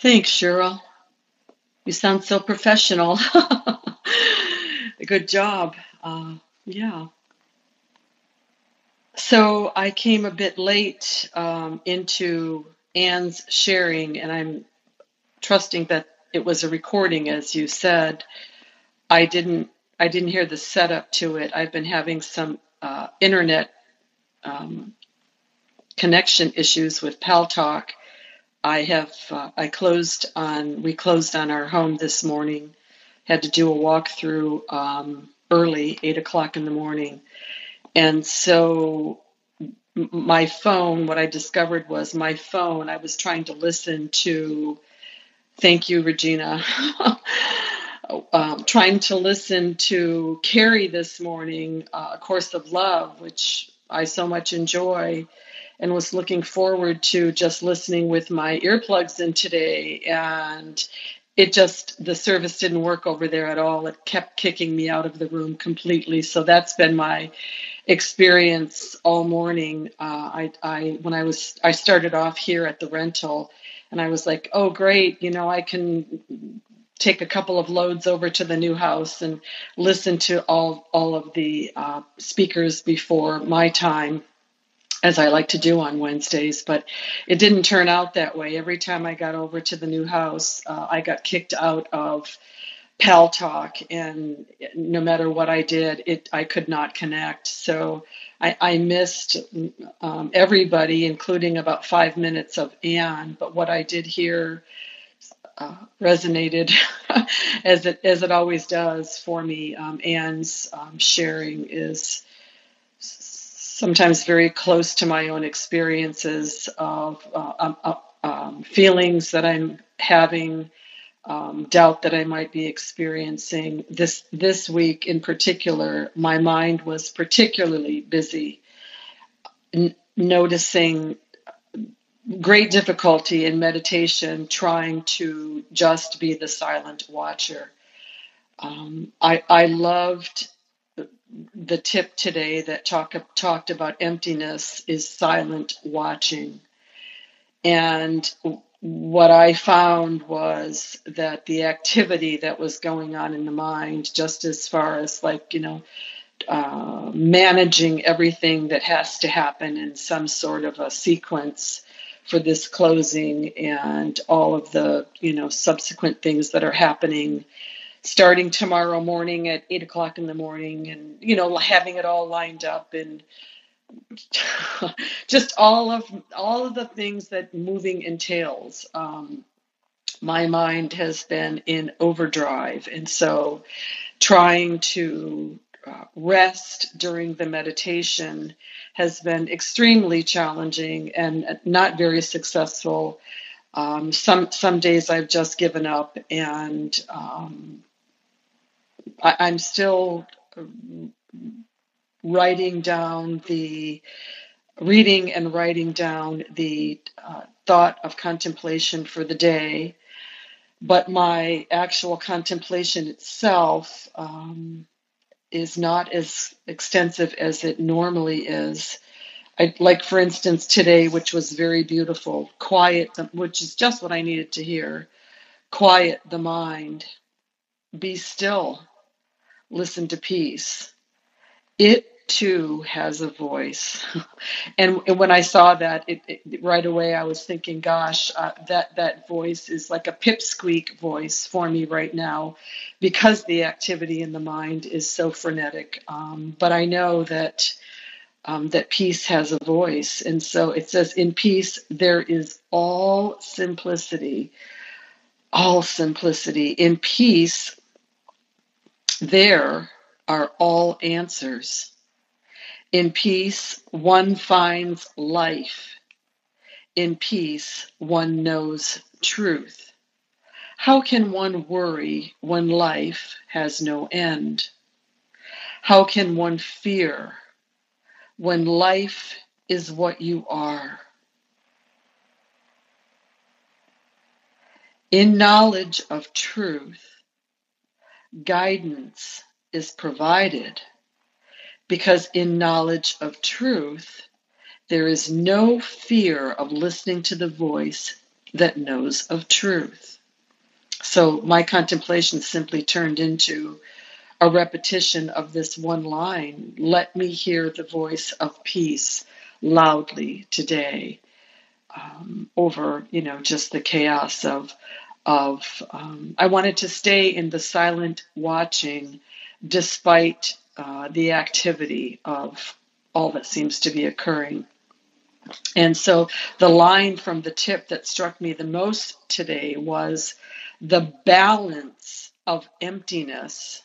Thanks, Cheryl. You sound so professional. Good job. Yeah. So I came a bit late into Anne's sharing, and I'm trusting that it was a recording, as you said. I didn't. I didn't hear the setup to it. I've been having some internet um, connection issues with Paltalk. I have. I closed on. We closed on our home this morning. Had to do a walkthrough early, 8 o'clock in the morning. And so my phone, what I discovered was my phone, I was trying to listen to, thank you, Regina, trying to listen to Carrie this morning, A Course of Love, which I so much enjoy, and was looking forward to just listening with my earplugs in today. And the service didn't work over there at all. It kept kicking me out of the room completely. So that's been my experience all morning. I started off here at the rental, and I was like, oh, great, I can take a couple of loads over to the new house and listen to all of the speakers before my time, as I like to do on Wednesdays, but it didn't turn out that way. Every time I got over to the new house, I got kicked out of Paltalk, and no matter what I did, I could not connect. So I missed everybody, including about 5 minutes of Anne. But what I did hear resonated as it always does for me. Anne's sharing is sometimes very close to my own experiences of feelings that I'm having, doubt that I might be experiencing. This week in particular, my mind was particularly busy, noticing great difficulty in meditation, trying to just be the silent watcher. I loved the tip today that talked about emptiness is silent watching. And what I found was that the activity that was going on in the mind, just as far as managing everything that has to happen in some sort of a sequence for this closing, and all of the, subsequent things that are happening starting tomorrow morning at 8 o'clock in the morning, and having it all lined up, and just all of the things that moving entails. My mind has been in overdrive, and so trying to rest during the meditation has been extremely challenging and not very successful. Some days I've just given up, and I'm still reading and writing down the thought of contemplation for the day, but my actual contemplation itself is not as extensive as it normally is. Like, for instance, today, which was very beautiful, which is just what I needed to hear. Quiet the mind, be still, listen to peace. It too has a voice. And when I saw that, right away I was thinking, gosh, that voice is like a pipsqueak voice for me right now, because the activity in the mind is so frenetic. But I know that peace has a voice. And so it says, in peace there is all simplicity. All simplicity. In peace there are all answers. In peace, one finds life. In peace, one knows truth. How can one worry when life has no end? How can one fear when life is what you are? In knowledge of truth, guidance is provided, because in knowledge of truth, there is no fear of listening to the voice that knows of truth. So my contemplation simply turned into a repetition of this one line: let me hear the voice of peace loudly today, over, just the chaos of I wanted to stay in the silent watching despite the activity of all that seems to be occurring. And so the line from the tip that struck me the most today was the balance of emptiness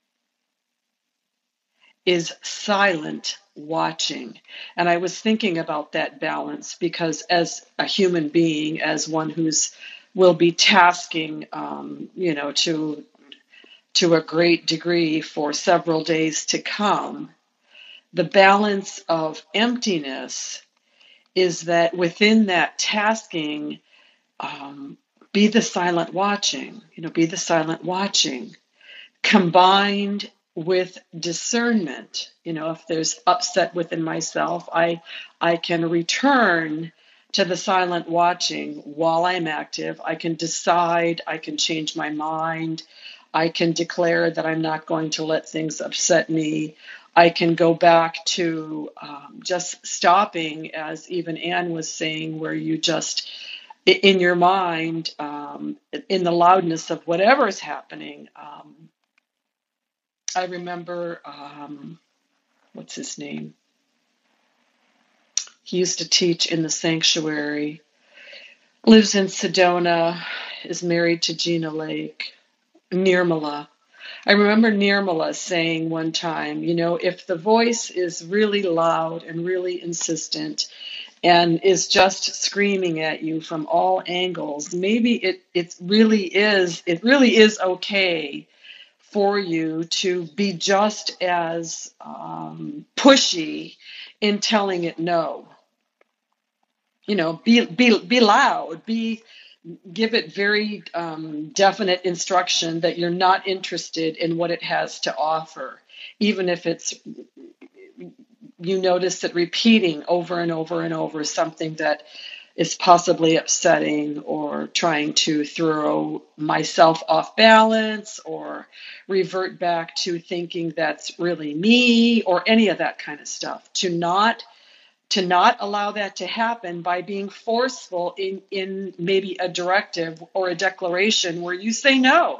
is silent watching. And I was thinking about that balance because as a human being, as one who's will be tasking, to a great degree for several days to come, the balance of emptiness is that within that tasking, be the silent watching, combined with discernment. If there's upset within myself, I can return to the silent watching while I'm active. I can decide, I can change my mind, I can declare that I'm not going to let things upset me. I can go back to just stopping, as even Anne was saying, where you just, in your mind, in the loudness of whatever is happening. I remember, what's his name? He used to teach in the sanctuary, lives in Sedona, is married to Gina Lake, Nirmala. I remember Nirmala saying one time, if the voice is really loud and really insistent and is just screaming at you from all angles, maybe it really is okay for you to be just as pushy in telling it no. Be loud, give it very definite instruction that you're not interested in what it has to offer, even if it's, you notice it repeating over and over and over something that is possibly upsetting or trying to throw myself off balance or revert back to thinking that's really me or any of that kind of stuff. To not allow that to happen by being forceful in maybe a directive or a declaration where you say, no,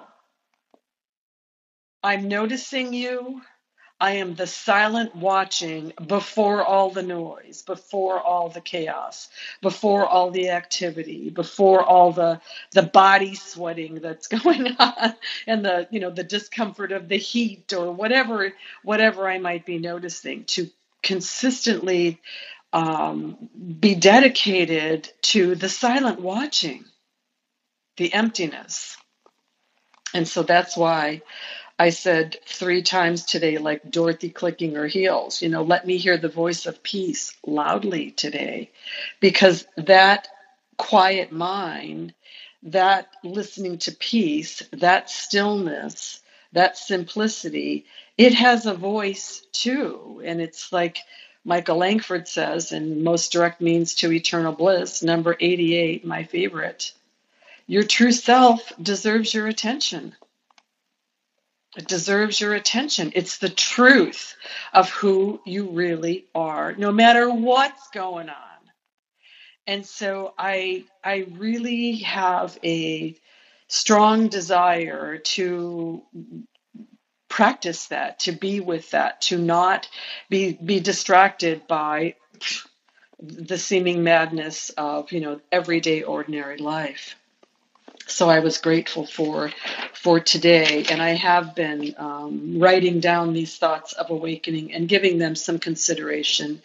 I'm noticing you. I am the silent watching before all the noise, before all the chaos, before all the activity, before all the body sweating that's going on and the discomfort of the heat or whatever I might be noticing, to consistently be dedicated to the silent watching, the emptiness. And so that's why I said 3 times today, like Dorothy clicking her heels, let me hear the voice of peace loudly today, because that quiet mind, that listening to peace, that stillness, that simplicity, it has a voice too. And it's like Michael Langford says in Most Direct Means to Eternal Bliss, number 88, my favorite, your true self deserves your attention. It deserves your attention. It's the truth of who you really are, no matter what's going on. And so I really have a strong desire to practice that, to be with that, to not be distracted by the seeming madness of, everyday ordinary life. So I was grateful for today, and I have been writing down these thoughts of awakening and giving them some consideration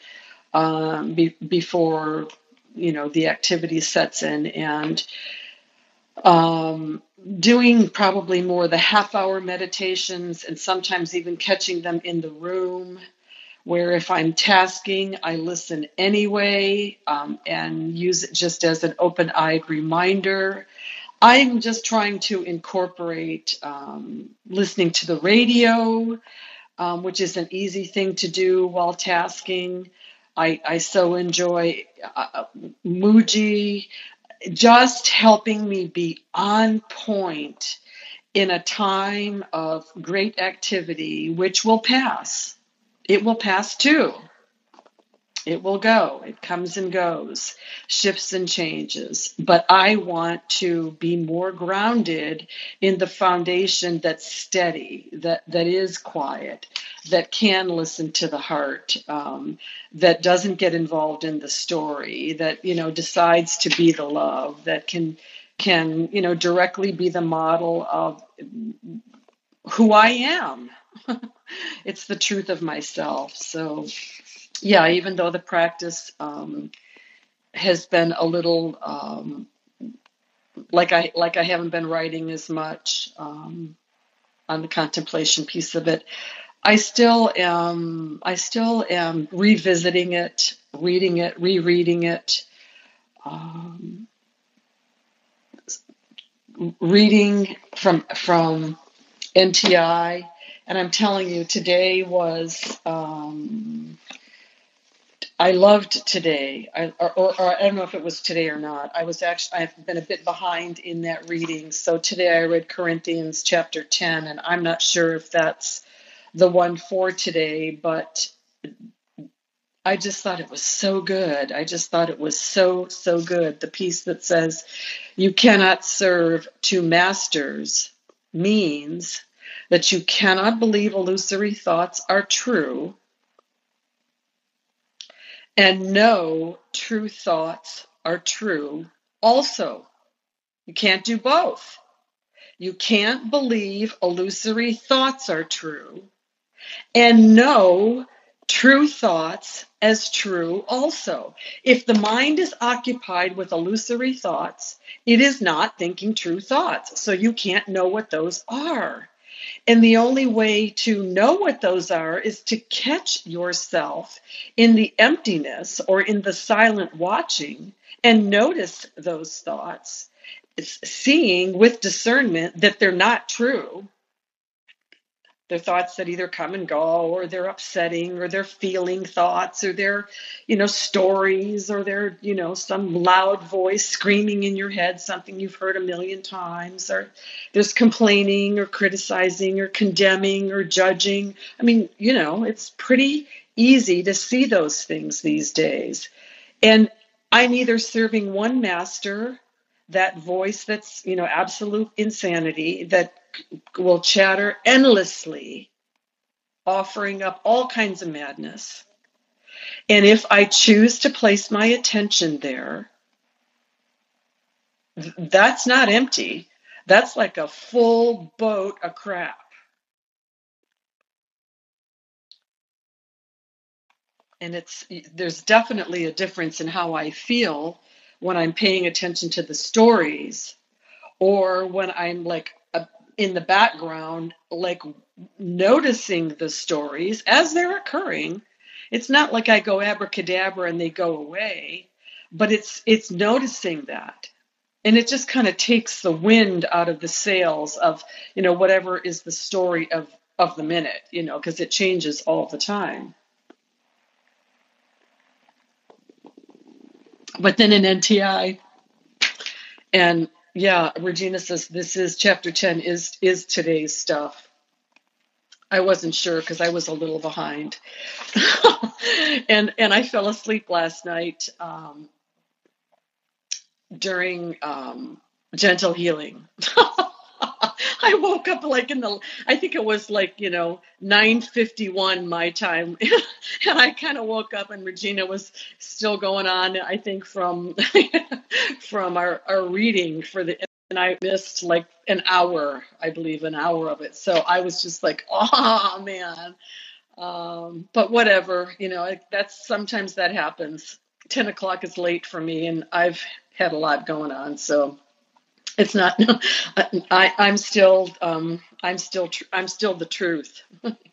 before the activity sets in, and doing probably more the half-hour meditations, and sometimes even catching them in the room, where if I'm tasking, I listen anyway and use it just as an open-eyed reminder. I'm just trying to incorporate listening to the radio, which is an easy thing to do while tasking. I so enjoy Muji. just helping me be on point in a time of great activity, which will pass. It will pass too. It will go. It comes and goes, shifts and changes. But I want to be more grounded in the foundation that's steady, that is quiet, that can listen to the heart, that doesn't get involved in the story, that decides to be the love, that can directly be the model of who I am. It's the truth of myself. So yeah, even though the practice has been a little like I haven't been writing as much on the contemplation piece of it, I still am revisiting it, reading it, rereading it, reading from NTI, and I'm telling you, today was. I loved today, or I don't know if it was today or not. I've been a bit behind in that reading. So today I read Corinthians chapter 10, and I'm not sure if that's the one for today, but I just thought it was so good. I just thought it was so, so good. The piece that says, you cannot serve two masters means that you cannot believe illusory thoughts are true and know true thoughts are true also. You can't do both. You can't believe illusory thoughts are true and know true thoughts as true also. If the mind is occupied with illusory thoughts, it is not thinking true thoughts. So you can't know what those are. And the only way to know what those are is to catch yourself in the emptiness or in the silent watching and notice those thoughts, seeing with discernment that they're not true. They're thoughts that either come and go, or they're upsetting, or they're feeling thoughts, or they're, stories, or they're, some loud voice screaming in your head, something you've heard a million times, or there's complaining or criticizing or condemning or judging. I mean, it's pretty easy to see those things these days. And I'm either serving one master, that voice that's, absolute insanity, that will chatter endlessly, offering up all kinds of madness. And if I choose to place my attention there, that's not empty. That's like a full boat of crap. And there's definitely a difference in how I feel when I'm paying attention to the stories, or when I'm like in the background, like noticing the stories as they're occurring. It's not like I go abracadabra and they go away, but it's noticing that. And it just kind of takes the wind out of the sails of, whatever is the story of the minute, because it changes all the time. But then in NTI, and yeah, Regina says this is chapter 10 is today's stuff. I wasn't sure because I was a little behind. and I fell asleep last night during gentle healing. I woke up like I think it was like, 9:51 my time. And I kind of woke up and Regina was still going on, I think, from our reading and I missed like an hour of it. So I was just like, oh man. But whatever, sometimes that happens. 10 o'clock is late for me and I've had a lot going on. So it's not, I'm still the truth.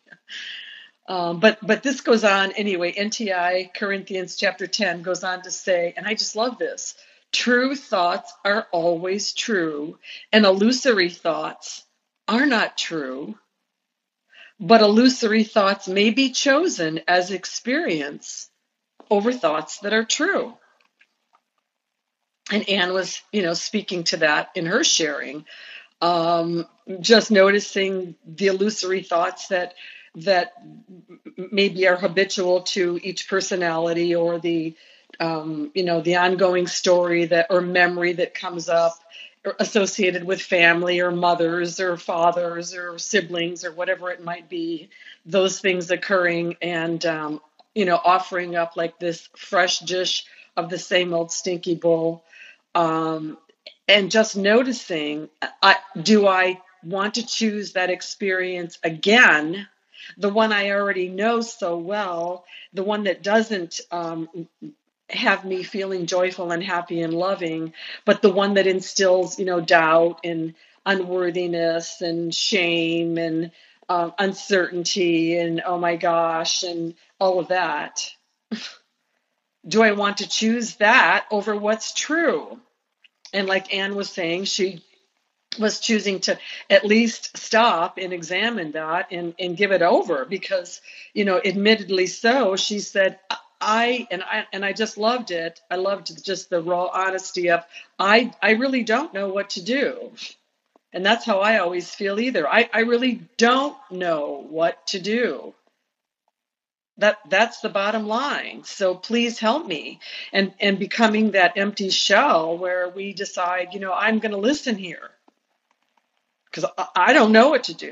But this goes on anyway. NTI Corinthians chapter 10 goes on to say, and I just love this, true thoughts are always true, and illusory thoughts are not true, but illusory thoughts may be chosen as experience over thoughts that are true. And Anne was, speaking to that in her sharing, um, just noticing the illusory thoughts that maybe are habitual to each personality, or the ongoing story that or memory that comes up associated with family or mothers or fathers or siblings or whatever it might be, those things occurring, and offering up like this fresh dish of the same old stinky bowl. um, and just noticing, do I want to choose that experience again, the one I already know so well, the one that doesn't have me feeling joyful and happy and loving, but the one that instills, doubt and unworthiness and shame and uncertainty and oh my gosh and all of that? Do I want to choose that over what's true? And like Anne was saying, she was choosing to at least stop and examine that and give it over, because, admittedly so, she said, I just loved it. I loved just the raw honesty of, I really don't know what to do. And that's how I always feel either. I really don't know what to do. That's the bottom line. So please help me. And becoming that empty shell where we decide, I'm going to listen here because I don't know what to do.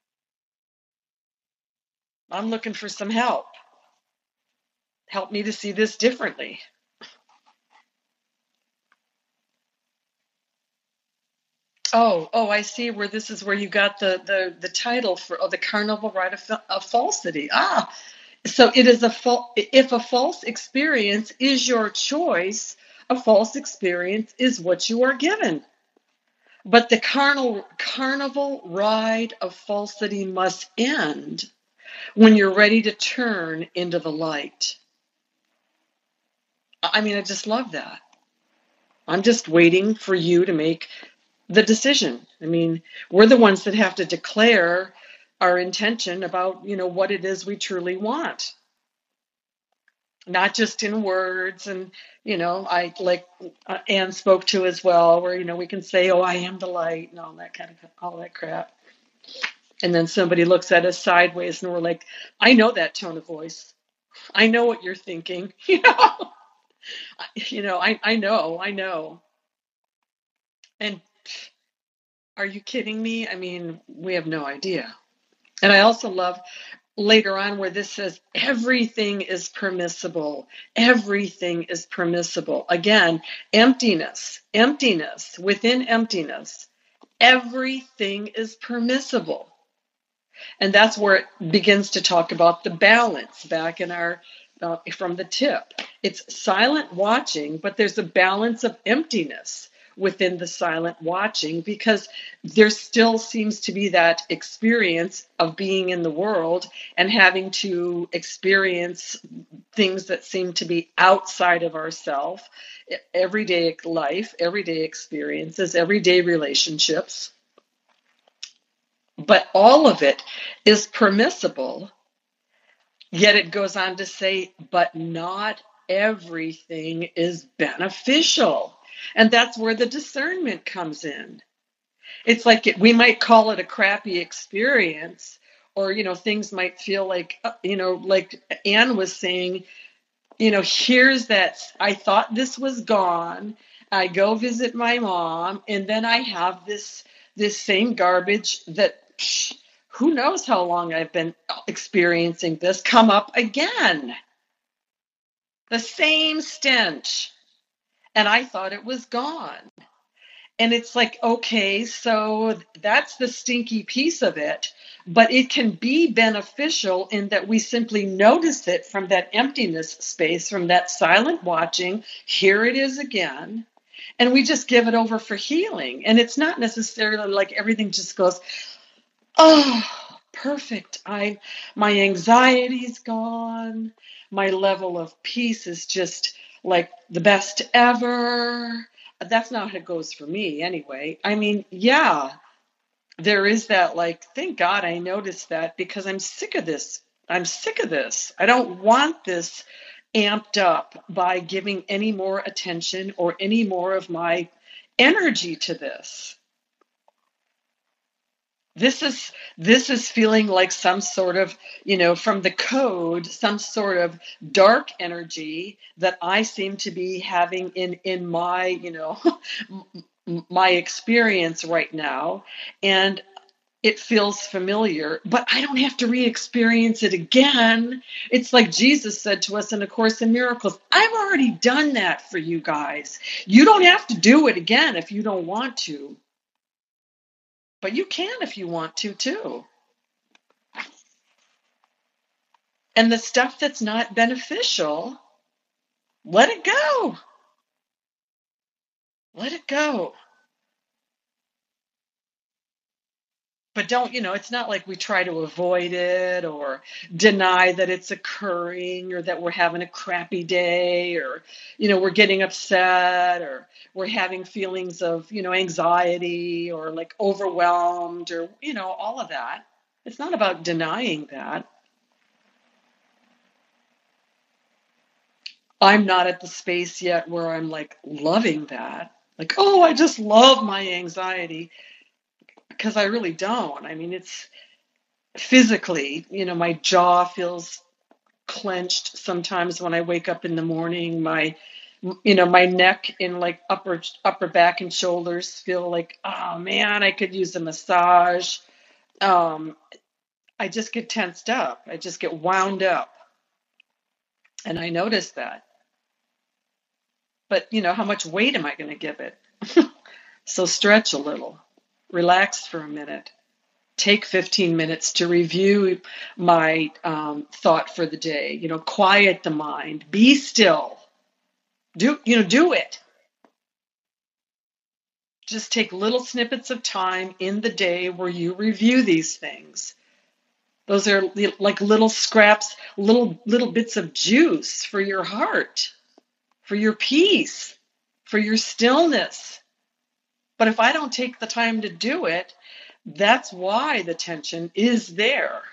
I'm looking for some help. Help me to see this differently. Oh, I see where this is where you got the title for the Carnival Ride of Falsity. So it is if a false experience is your choice, a false experience is what you are given. But the carnival ride of falsity must end when you're ready to turn into the light. I mean, I just love that. I'm just waiting for you to make the decision. I mean, we're the ones that have to declare our intention about, what it is we truly want. Not just in words, and, I like Anne spoke to as well, where, we can say, oh, I am the light and all that kind of, all that crap. And then somebody looks at us sideways and we're like, I know that tone of voice. I know what you're thinking. I know. And are you kidding me? I mean, we have no idea. And I also love later on where this says everything is permissible. Everything is permissible. Again, emptiness within emptiness. Everything is permissible. And that's where it begins to talk about the balance back in our from the tip. It's silent watching, but there's a balance of emptiness within the silent watching, because there still seems to be that experience of being in the world and having to experience things that seem to be outside of ourselves, everyday life, everyday experiences, everyday relationships. But all of it is permissible, yet it goes on to say, but not everything is beneficial. And that's where the discernment comes in. It's like we might call it a crappy experience, or, things might feel like, like Anne was saying, here's that, I thought this was gone. I go visit my mom, and then I have this same garbage that who knows how long I've been experiencing this come up again. The same stench. And I thought it was gone. And it's like, okay, so that's the stinky piece of it, but it can be beneficial in that we simply notice it from that emptiness space, from that silent watching. Here it is again. And we just give it over for healing. And it's not necessarily like everything just goes, oh, perfect. My anxiety's gone. My level of peace is just like the best ever. That's not how it goes for me anyway. I mean, yeah, there is that, like, thank God I noticed that, because I'm sick of this. I'm sick of this. I don't want this amped up by giving any more attention or any more of my energy to this. This is feeling like some sort of, from the code, some sort of dark energy that I seem to be having in my, my experience right now. And it feels familiar, but I don't have to re-experience it again. It's like Jesus said to us in A Course in Miracles, I've already done that for you guys. You don't have to do it again if you don't want to, but you can if you want to too. And the stuff that's not beneficial, let it go. Let it go. But don't, it's not like we try to avoid it or deny that it's occurring or that we're having a crappy day or, we're getting upset or we're having feelings of, anxiety or like overwhelmed or, all of that. It's not about denying that. I'm not at the space yet where I'm like loving that. Like, oh, I just love my anxiety, because I really don't. I mean, it's physically, my jaw feels clenched sometimes when I wake up in the morning. My neck and like upper back and shoulders feel like, oh man, I could use a massage. Um, I just get tensed up. I just get wound up. And I notice that. But, how much weight am I going to give it? So stretch a little, relax for a minute, take 15 minutes to review my thought for the day, quiet the mind, be still, do it. Just take little snippets of time in the day where you review these things. Those are like little scraps, little bits of juice for your heart, for your peace, for your stillness. But if I don't take the time to do it, that's why the tension is there.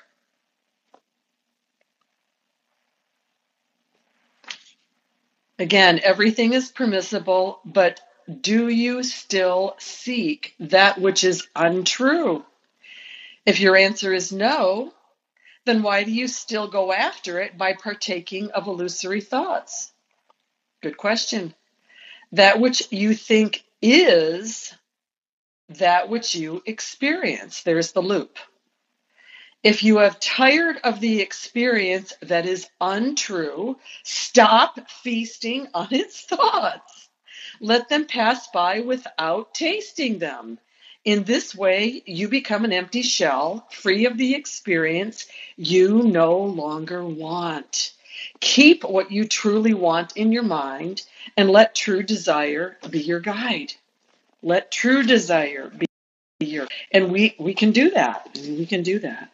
Again, everything is permissible, but do you still seek that which is untrue? If your answer is no, then why do you still go after it by partaking of illusory thoughts? Good question. That which you think is that which you experience. There's the loop. If you have tired of the experience that is untrue, stop feasting on its thoughts. Let them pass by without tasting them. In this way, you become an empty shell, free of the experience you no longer want. Keep what you truly want in your mind and let true desire be your guide. Let true desire be your, and we can do that. We can do that.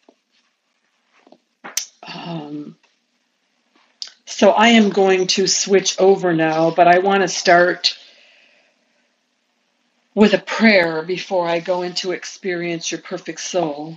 So I am going to switch over now, but I want to start with a prayer before I go into Experience Your Perfect Soul.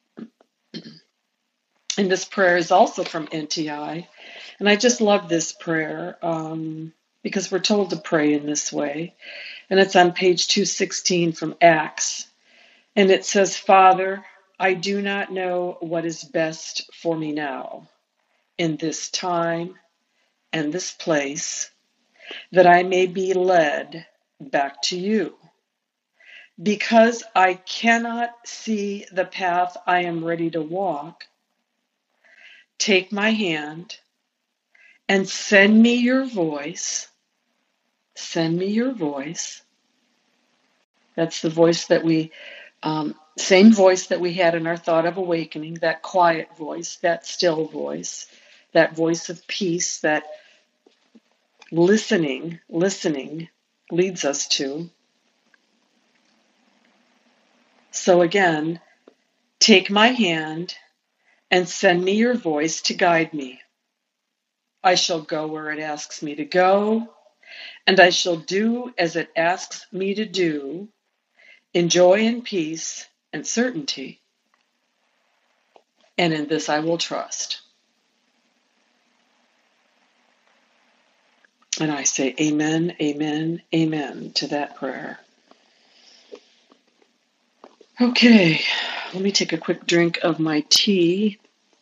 And this prayer is also from NTI. And I just love this prayer because we're told to pray in this way. And it's on page 216 from Acts. And it says, Father, I do not know what is best for me now, in this time and this place, that I may be led back to you. Because I cannot see the path I am ready to walk, take my hand and send me your voice. Send me your voice. That's the voice that same voice that we had in our thought of awakening, that quiet voice, that still voice, that voice of peace that listening leads us to. So again, take my hand and send me your voice to guide me. I shall go where it asks me to go, and I shall do as it asks me to do, in joy and peace and certainty. And in this I will trust. And I say amen, amen, amen to that prayer. Okay, let me take a quick drink of my tea.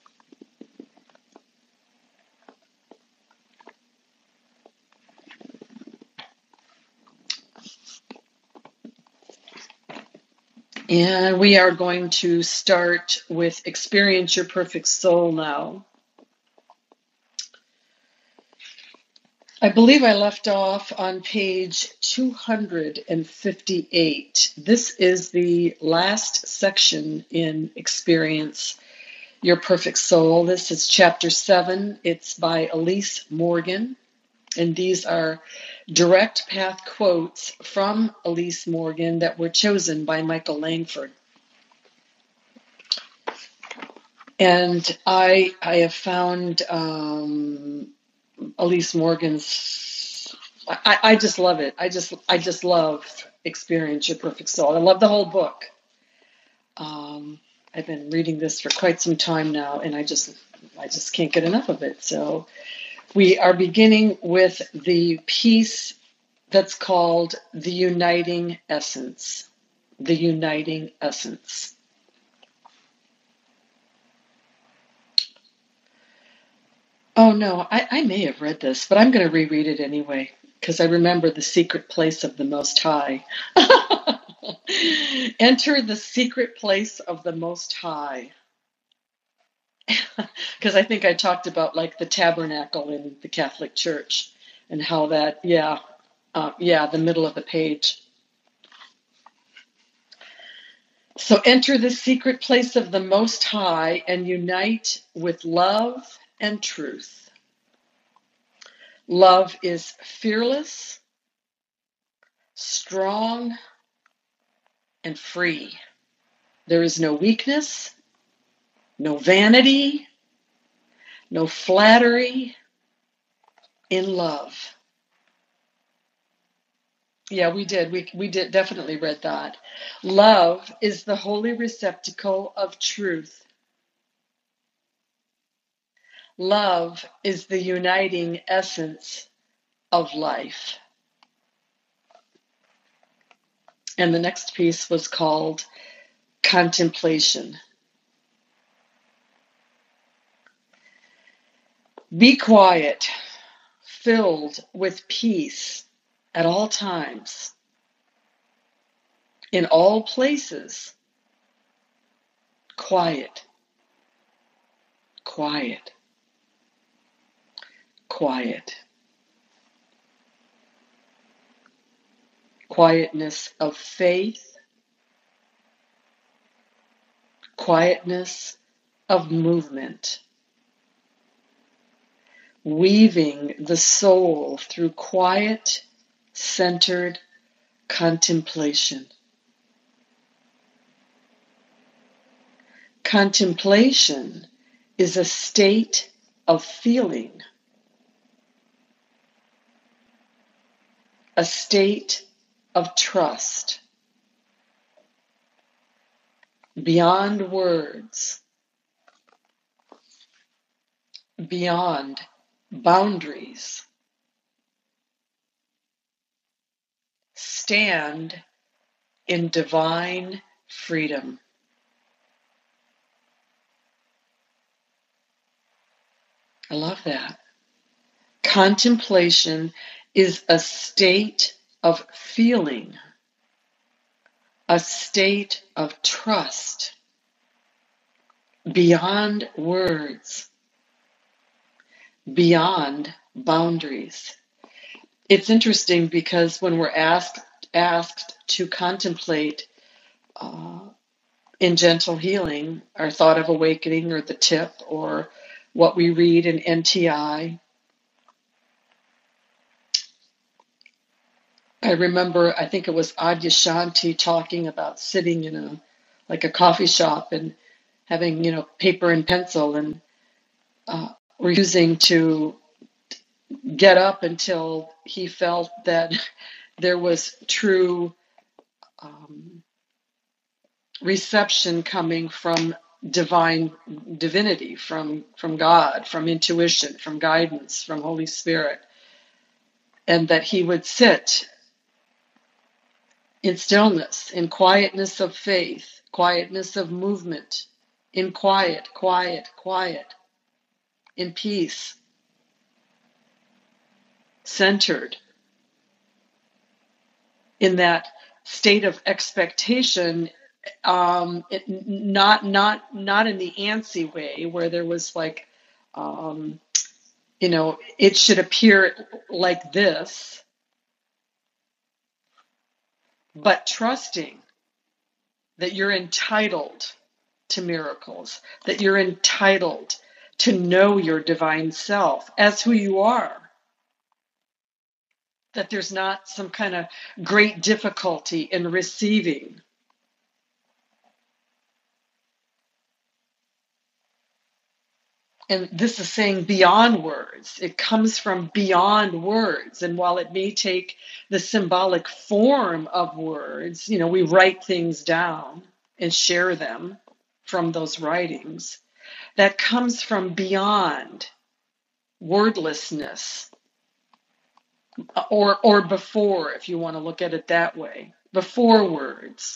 And we are going to start with Experience Your Perfect Soul now. I believe I left off on page 258. This is the last section in Experience Your Perfect Soul. This is chapter 7. It's by Elise Morgan. And these are direct path quotes from Elise Morgan that were chosen by Michael Langford. And I have found Elise Morgan's. I just love it. I just love Experience Your Perfect Soul. I love the whole book. I've been reading this for quite some time now, and I just can't get enough of it. So we are beginning with the piece that's called The Uniting Essence. The Uniting Essence. Oh no, I may have read this, but I'm going to reread it anyway, because I remember the secret place of the Most High. Enter the secret place of the Most High. Because I think I talked about like the tabernacle in the Catholic Church and how that, the middle of the page. So enter the secret place of the Most High and unite with love and truth. Love is fearless, strong, and free. There is no weakness, no vanity, no flattery in love. Yeah, we did. We did definitely read that. Love is the holy receptacle of truth. Love is the uniting essence of life. And the next piece was called Contemplation. Be quiet, filled with peace at all times, in all places. Quiet, quiet, quiet. Quietness of faith, quietness of movement, weaving the soul through quiet, centered contemplation. Contemplation is a state of feeling, a state of trust, beyond words, beyond boundaries. Stand in divine freedom. I love that. Contemplation is a state of feeling, a state of trust, beyond words, beyond boundaries. It's interesting because when we're asked to contemplate in gentle healing, our thought of awakening or the tip or what we read in NTI, I remember, I think it was Adyashanti talking about sitting in a coffee shop and having, paper and pencil and refusing to get up until he felt that there was true reception coming from divinity, from God, from intuition, from guidance, from Holy Spirit. and that he would sit in stillness, in quietness of faith, quietness of movement, in quiet, quiet, quiet, in peace, centered, in that state of expectation, not in the antsy way where there was like, it should appear like this, but trusting that you're entitled to miracles, that you're entitled to know your divine self as who you are, that there's not some kind of great difficulty in receiving. And this is saying beyond words. It comes from beyond words. And while it may take the symbolic form of words, we write things down and share them from those writings. That comes from beyond wordlessness, or before, if you want to look at it that way, before words,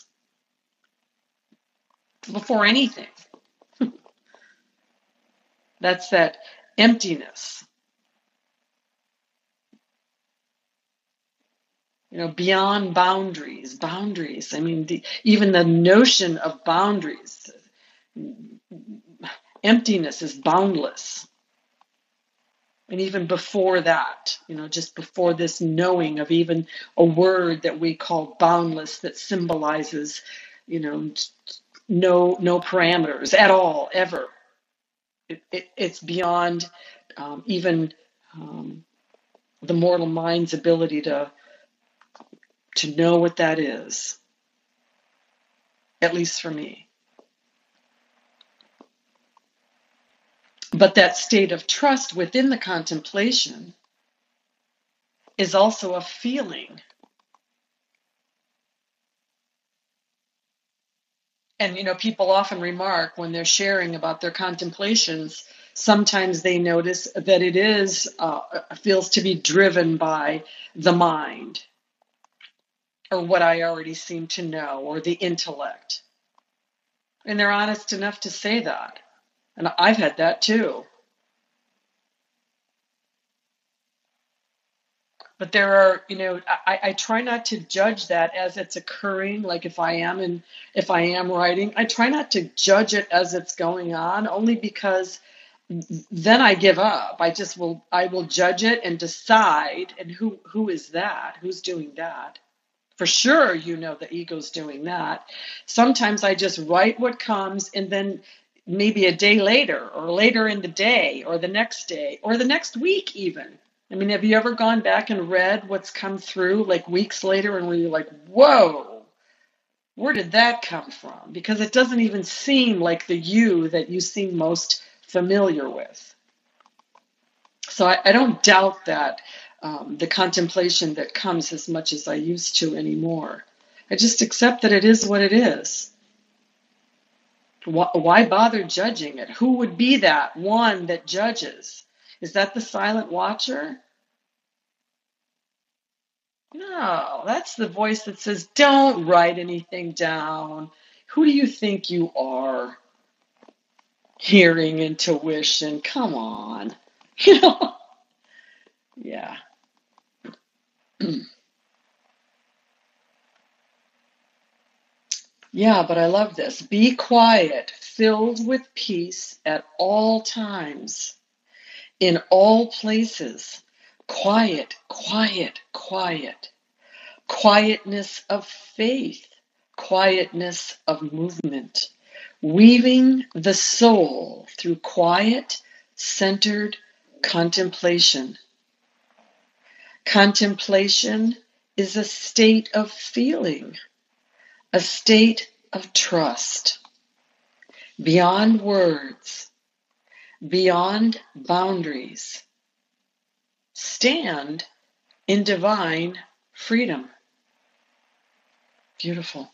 before anything. That's that emptiness. Beyond boundaries. I mean, even the notion of boundaries. Emptiness is boundless. And even before that, just before this knowing of even a word that we call boundless that symbolizes, no parameters at all, ever. It's beyond even the mortal mind's ability to know what that is, at least for me. But that state of trust within the contemplation is also a feeling. And, people often remark when they're sharing about their contemplations, sometimes they notice that it feels to be driven by the mind, or what I already seem to know, or the intellect. And they're honest enough to say that. And I've had that too. But there are, I try not to judge that as it's occurring. Like if I am writing, I try not to judge it as it's going on, only because then I give up. I will judge it and decide. And who is that? Who's doing that? For sure, the ego's doing that. Sometimes I just write what comes, and then maybe a day later, or later in the day, or the next day, or the next week even. I mean, have you ever gone back and read what's come through like weeks later, and where you're like, whoa, where did that come from? Because it doesn't even seem like the you that you seem most familiar with. So I don't doubt that the contemplation that comes as much as I used to anymore. I just accept that it is what it is. Why bother judging it? Who would be that one that judges? Is that the silent watcher? No, that's the voice that says, don't write anything down. Who do you think you are? Hearing intuition, come on. Yeah. Yeah, but I love this. Be quiet, filled with peace at all times, in all places. Quiet, quiet, quiet. Quietness of faith, quietness of movement. Weaving the soul through quiet, centered contemplation. Contemplation is a state of feeling, a state of trust, beyond words, beyond boundaries. Stand in divine freedom. Beautiful.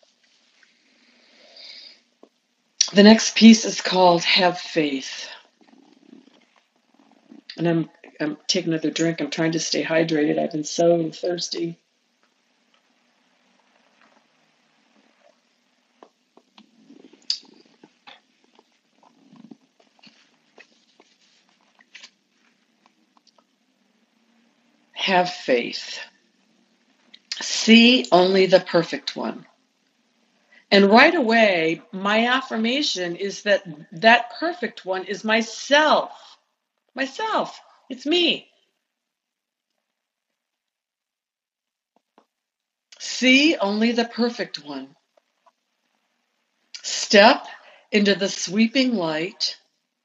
The next piece is called Have Faith. And I'm take another drink. I'm trying to stay hydrated. I've been so thirsty. Have faith. See only the perfect one. And right away, my affirmation is that that perfect one is myself. Myself. It's me. See only the perfect one. Step into the sweeping light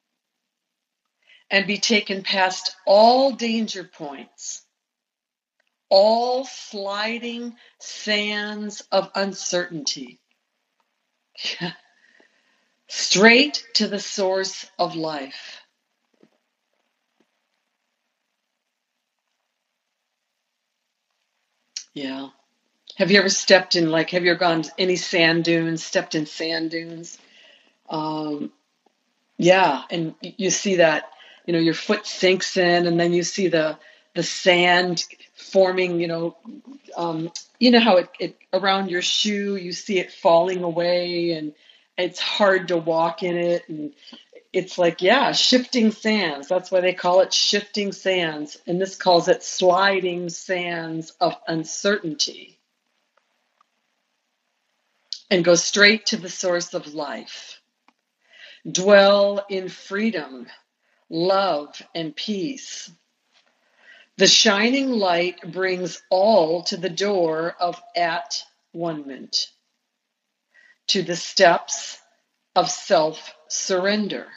and be taken past all danger points, all sliding sands of uncertainty, straight to the source of life. Yeah. Have you ever stepped in, have you ever gone to any sand dunes, stepped in sand dunes? Yeah, and you see that, your foot sinks in, and then you see the sand forming, how it around your shoe, you see it falling away, and it's hard to walk in it, and it's shifting sands. That's why they call it shifting sands, and this calls it sliding sands of uncertainty. And go straight to the source of life. Dwell in freedom, love, and peace. The shining light brings all to the door of at-one-ment, to the steps of self-surrender.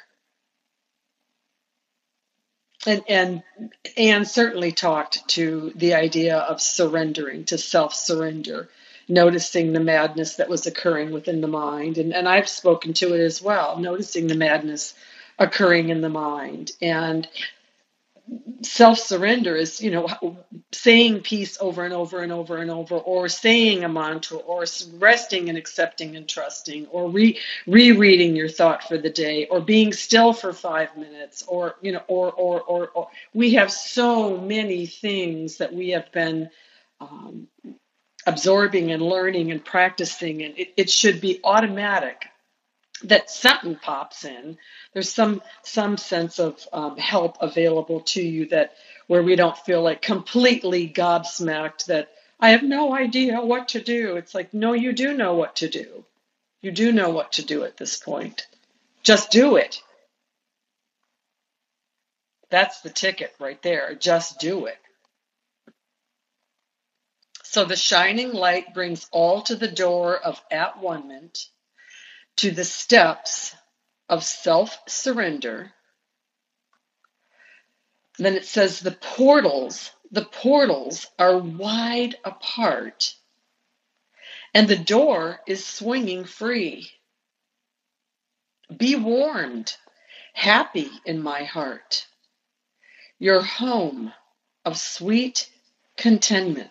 And Anne certainly talked to the idea of surrendering, to self-surrender, noticing the madness that was occurring within the mind. And I've spoken to it as well, noticing the madness occurring in the mind. And self-surrender is, saying peace over and over and over and over, or saying a mantra, or resting and accepting and trusting, or rereading your thought for the day, or being still for 5 minutes, or we have so many things that we have been absorbing and learning and practicing, and it should be automatic that something pops in. There's some sense of help available to you, that where we don't feel like completely gobsmacked that I have no idea what to do. It's like, no, you do know what to do. You do know what to do at this point. Just do it. That's the ticket right there. Just do it. So the shining light brings all to the door of at-one-ment, to the steps of self-surrender. Then it says the portals are wide apart, and the door is swinging free. Be warmed, happy in my heart, your home of sweet contentment.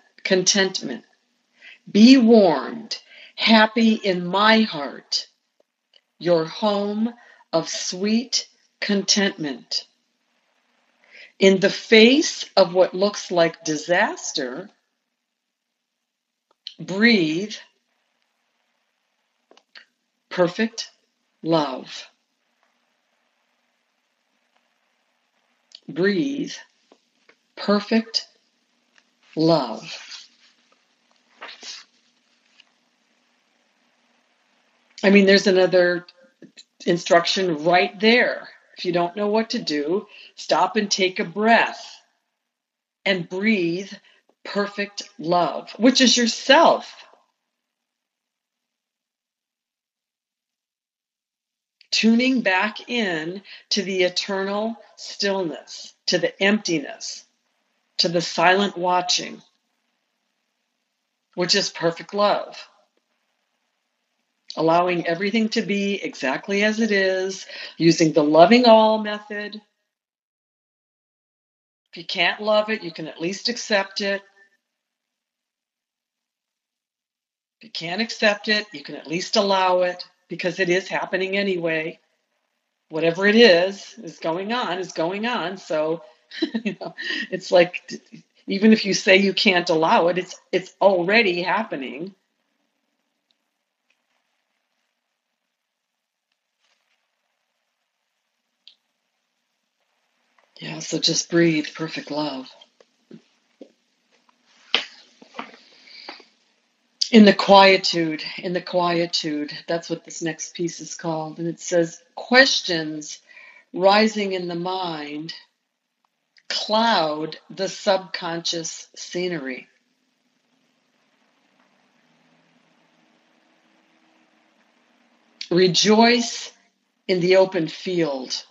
Be warmed, happy in my heart, your home of sweet contentment. In the face of what looks like disaster, breathe perfect love. Breathe perfect love. There's another instruction right there. If you don't know what to do, stop and take a breath and breathe perfect love, which is yourself. Tuning back in to the eternal stillness, to the emptiness, to the silent watching, which is perfect love. Allowing everything to be exactly as it is, using the loving all method. If you can't love it, you can at least accept it. If you can't accept it, you can at least allow it, because it is happening anyway. Whatever it is going on is going on. So You know, it's like even if you say you can't allow it, it's already happening. Yeah, so just breathe perfect love. In the quietude, that's what this next piece is called. And it says, questions rising in the mind cloud the subconscious scenery. Rejoice in the open field.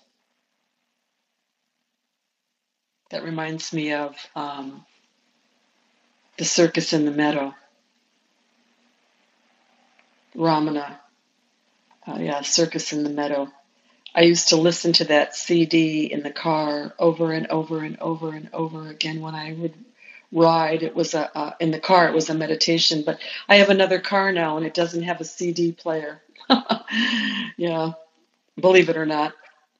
That reminds me of the circus in the meadow. Ramana. Yeah, Circus in the Meadow. I used to listen to that CD in the car over and over and over and over again when I would ride. It was in the car. It was a meditation. But I have another car now, and it doesn't have a CD player. Yeah, believe it or not.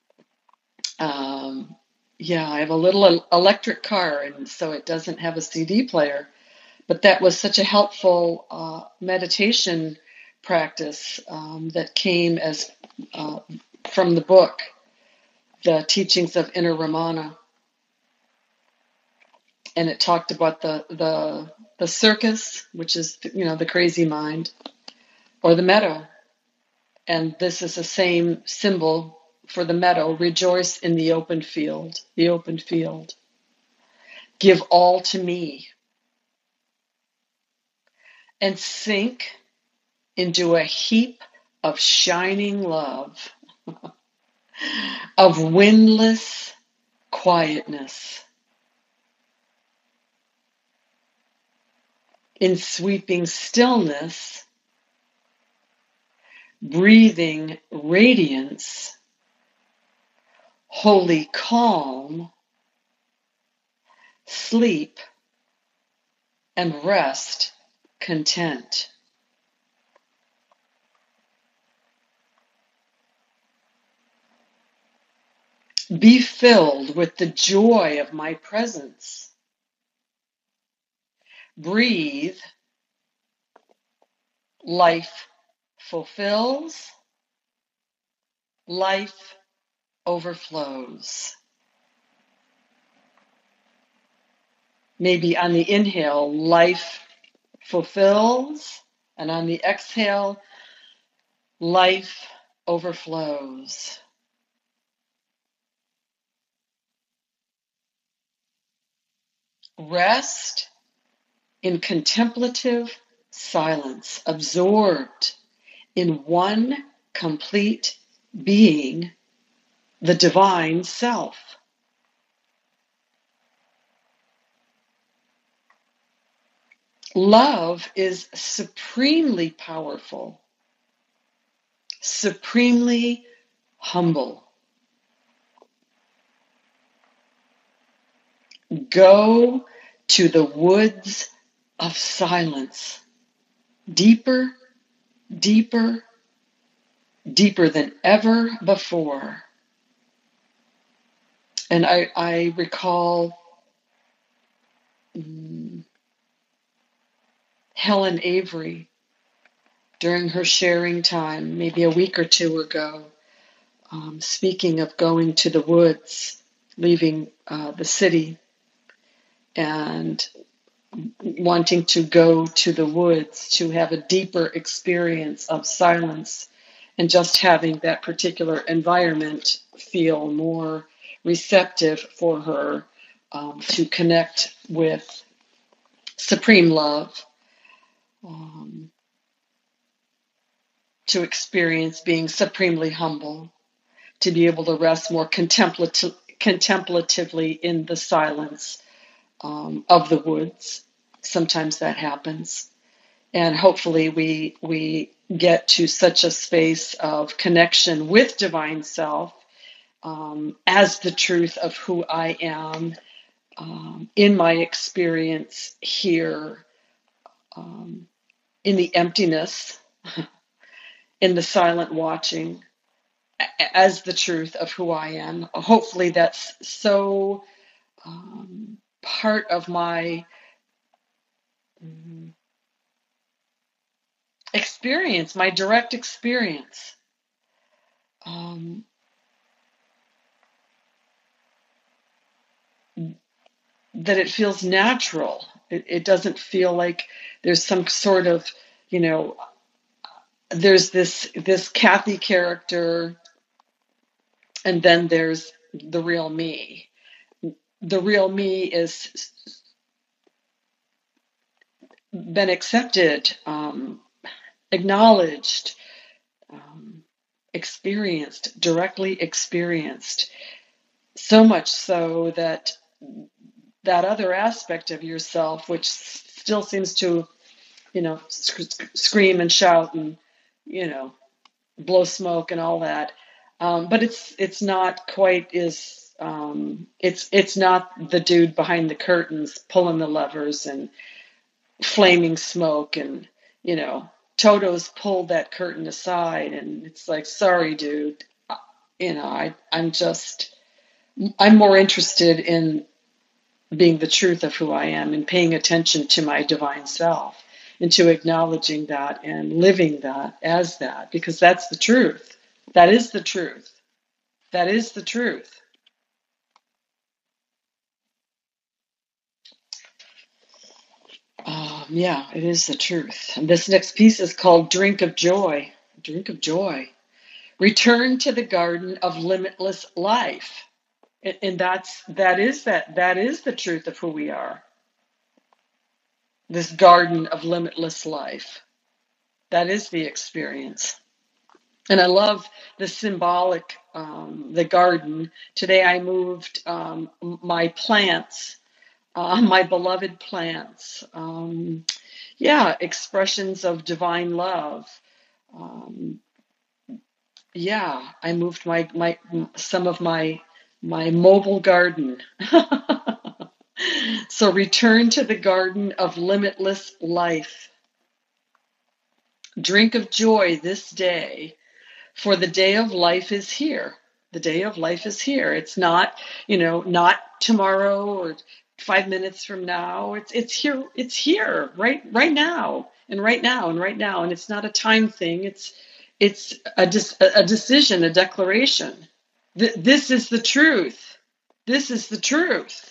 Yeah, I have a little electric car, and so it doesn't have a CD player. But that was such a helpful meditation practice that came as from the book, The Teachings of Inner Ramana, and it talked about the circus, which is the crazy mind, or the meadow, and this is the same symbol for the meadow. Rejoice in the open field, the open field. Give all to me, and sink into a heap of shining love, of windless quietness, in sweeping stillness, breathing radiance, holy calm, sleep and rest content. Be filled with the joy of my presence. Breathe, life fulfills, life overflows. Maybe on the inhale, life fulfills, and on the exhale, life overflows. Rest in contemplative silence, absorbed in one complete being, the divine self. Love is supremely powerful, supremely humble. Go to the woods of silence, deeper, deeper, deeper than ever before. And I recall Helen Avery during her sharing time, maybe a week or two ago, speaking of going to the woods, leaving the city, and wanting to go to the woods to have a deeper experience of silence, and just having that particular environment feel more receptive for her to connect with supreme love, to experience being supremely humble, to be able to rest more contemplatively in the silence of the woods. Sometimes that happens. And hopefully we get to such a space of connection with Divine Self as the truth of who I am in my experience here, in the emptiness, in the silent watching, as the truth of who I am. Hopefully that's so part of my experience, my direct experience. Um, that it feels natural. It doesn't feel like there's some sort of, you know, there's this Kathy character, and then there's the real me. The real me is been accepted, acknowledged, experienced, directly experienced. So much so that that other aspect of yourself, which still seems to, scream and shout and, blow smoke and all that. But it's not quite as it's not the dude behind the curtains pulling the levers and flaming smoke and Toto's pulled that curtain aside and it's like, sorry, dude, I'm more interested in being the truth of who I am and paying attention to my divine self and to acknowledging that and living that as that, because that's the truth. That is the truth. That is the truth. Yeah, it is the truth. And this next piece is called Drink of Joy. Drink of Joy. Return to the garden of limitless life. And that is the truth of who we are. This garden of limitless life. That is the experience. And I love the symbolic, the garden. Today I moved my plants, my beloved plants. Expressions of divine love. I moved my some of my mobile garden. So return to the garden of limitless life. Drink of joy this day, for the day of life is here. The day of life is here. It's not, not tomorrow or 5 minutes from now. It's here. It's here right now and right now and right now. And it's not a time thing. It's a decision, a declaration. This is the truth. This is the truth.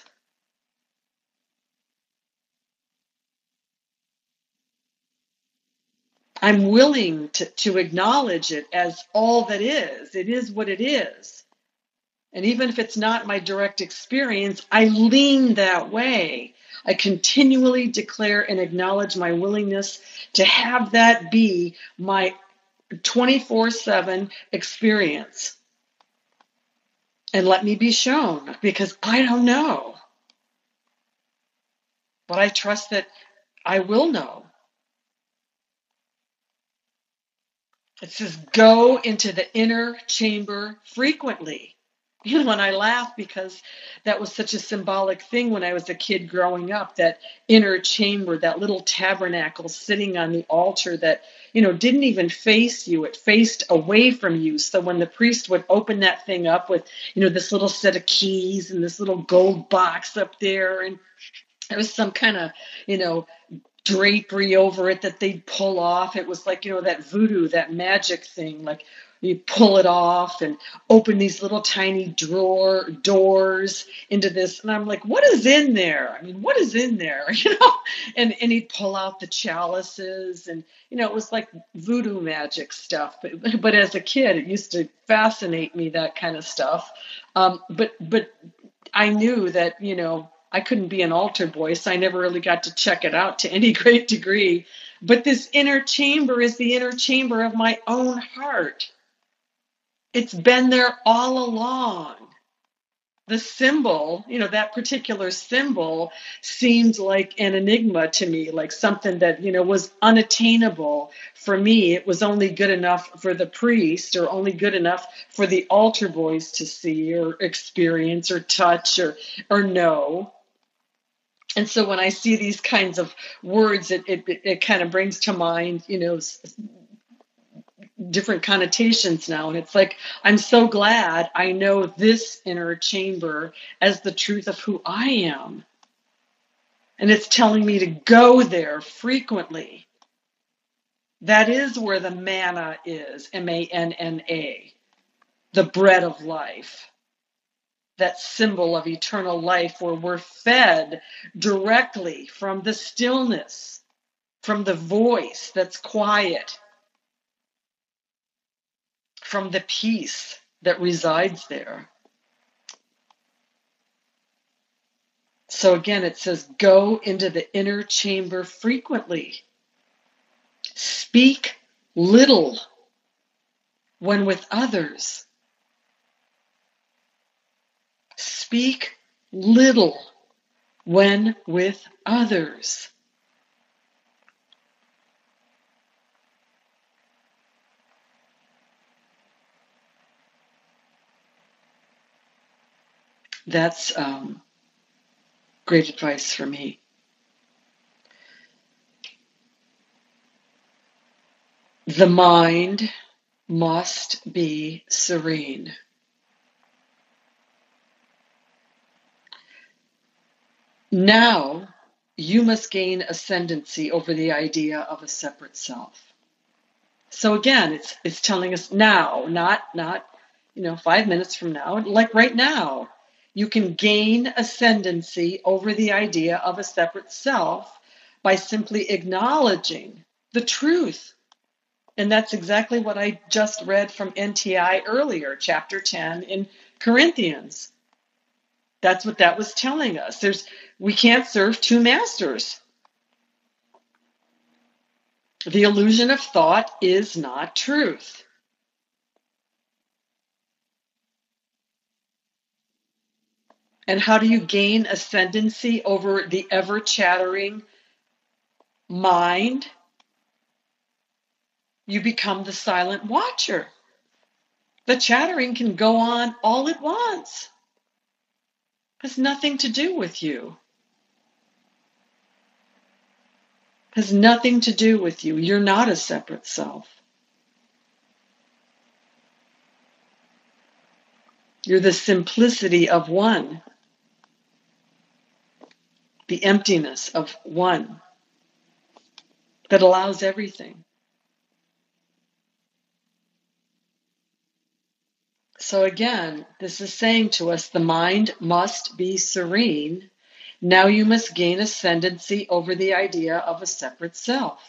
I'm willing to acknowledge it as all that is. It is what it is. And even if it's not my direct experience, I lean that way. I continually declare and acknowledge my willingness to have that be my 24/7 experience. And let me be shown, because I don't know. But I trust that I will know. It says, go into the inner chamber frequently. And I laugh because that was such a symbolic thing when I was a kid growing up, that inner chamber, that little tabernacle sitting on the altar that, didn't even face you. It faced away from you. So when the priest would open that thing up with, this little set of keys and this little gold box up there, and there was some kind of, drapery over it that they'd pull off. It was like, that voodoo, that magic thing, like you pull it off and open these little tiny doors into this. And I'm like, what is in there? I mean, what is in there? And he'd pull out the chalices and, it was like voodoo magic stuff. But as a kid, it used to fascinate me, that kind of stuff. But I knew that, I couldn't be an altar boy, so I never really got to check it out to any great degree. But this inner chamber is the inner chamber of my own heart. It's been there all along. The symbol, that particular symbol seemed like an enigma to me, like something that, was unattainable for me. It was only good enough for the priest, or only good enough for the altar boys to see or experience or touch or know. And so when I see these kinds of words, it kind of brings to mind, different connotations now. And it's like, I'm so glad I know this inner chamber as the truth of who I am. And it's telling me to go there frequently. That is where the manna is, manna, the bread of life, that symbol of eternal life where we're fed directly from the stillness, from the voice that's quiet, from the peace that resides there. So again, it says, go into the inner chamber frequently. Speak little when with others. Speak little when with others. That's great advice for me. The mind must be serene. Now, you must gain ascendancy over the idea of a separate self. So again, it's telling us now, not 5 minutes from now, like right now. You can gain ascendancy over the idea of a separate self by simply acknowledging the truth. And that's exactly what I just read from NTI earlier, chapter 10 in Corinthians. That's what that was telling us. We can't serve two masters. The illusion of thought is not truth. And how do you gain ascendancy over the ever-chattering mind? You become the silent watcher. The chattering can go on all it wants. It has nothing to do with you. It has nothing to do with you. You're not a separate self. You're the simplicity of one. The emptiness of one that allows everything. So again, this is saying to us, the mind must be serene. Now you must gain ascendancy over the idea of a separate self.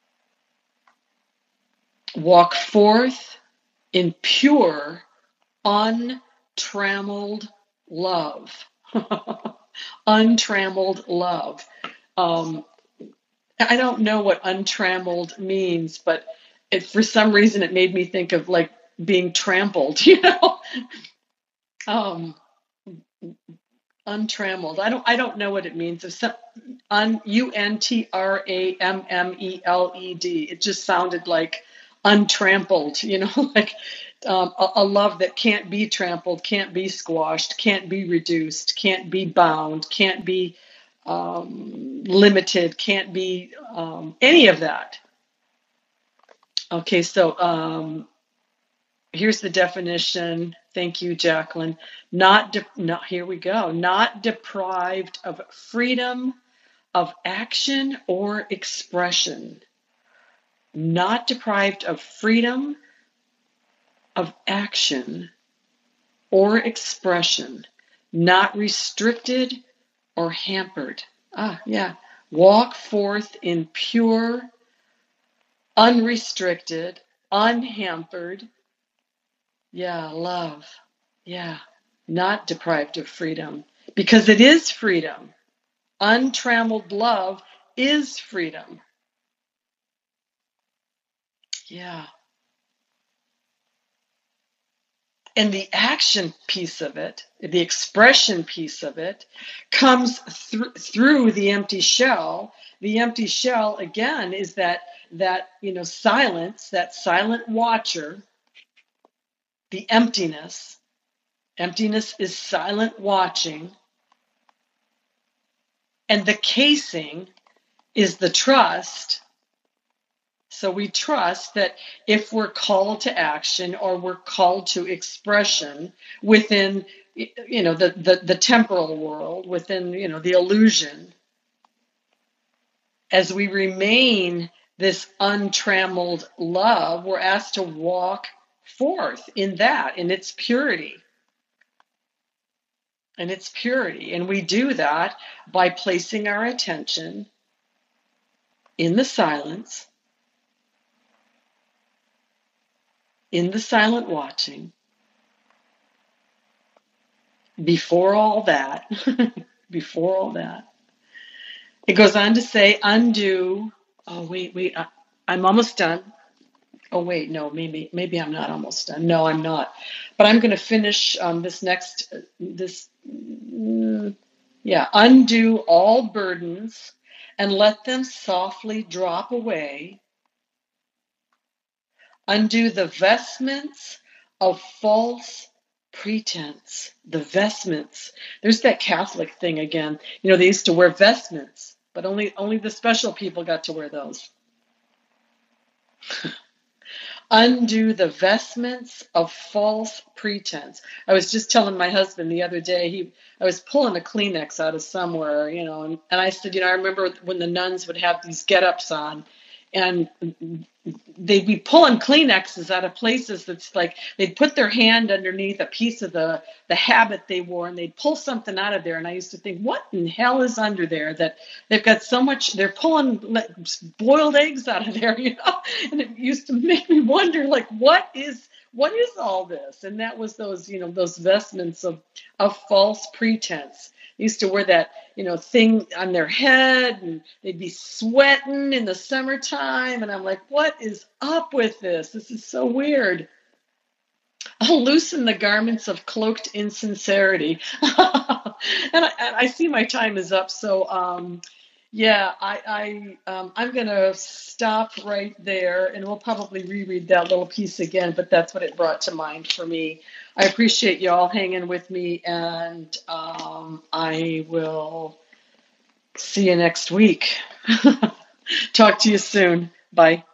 Walk forth in pure, untrammeled love. Untrammeled love. I don't know what untrammeled means, but for some reason it made me think of like being trampled, untrammeled. I don't know what it means. If some untrammeled. It just sounded like untrampled, like a love that can't be trampled, can't be squashed, can't be reduced, can't be bound, can't be limited, can't be any of that. Okay, so here's the definition. Thank you, Jacqueline. Here we go. Not deprived of freedom of action or expression. Not deprived of freedom of action or expression. Not restricted or hampered. Walk forth in pure, unrestricted, unhampered, love. Not deprived of freedom. Because it is freedom. Untrammeled love is freedom. And the action piece of it, the expression piece of it, comes through the empty shell. The empty shell, again, is that silence, that silent watcher, the emptiness. Emptiness is silent watching. And the casing is the trust. So we trust that if we're called to action or we're called to expression within, the temporal world, within, the illusion, as we remain this untrammeled love, we're asked to walk forth in that, in its purity. And its purity. And we do that by placing our attention in the silence, in the silent watching. Before all that, it goes on to say, undo. Oh, wait, I'm almost done. Oh, wait, no, maybe I'm not almost done. No, I'm not. But I'm going to finish undo all burdens and let them softly drop away. Undo the vestments of false pretense. The vestments. There's that Catholic thing again. They used to wear vestments, but only the special people got to wear those. Undo the vestments of false pretense. I was just telling my husband the other day, I was pulling a Kleenex out of somewhere, and I said, I remember when the nuns would have these get-ups on, and they'd be pulling Kleenexes out of places that's like, they'd put their hand underneath a piece of the habit they wore, and they'd pull something out of there. And I used to think, what in hell is under there that they've got so much, they're pulling boiled eggs out of there, And it used to make me wonder, like, what is all this? And that was those, those vestments of false pretense. They used to wear that, thing on their head, and they'd be sweating in the summertime. And I'm like, what is up with this? This is so weird. I'll loosen the garments of cloaked insincerity. and I see my time is up. So, I'm going to stop right there, and we'll probably reread that little piece again, but that's what it brought to mind for me. I appreciate you all hanging with me, and I will see you next week. Talk to you soon. Bye.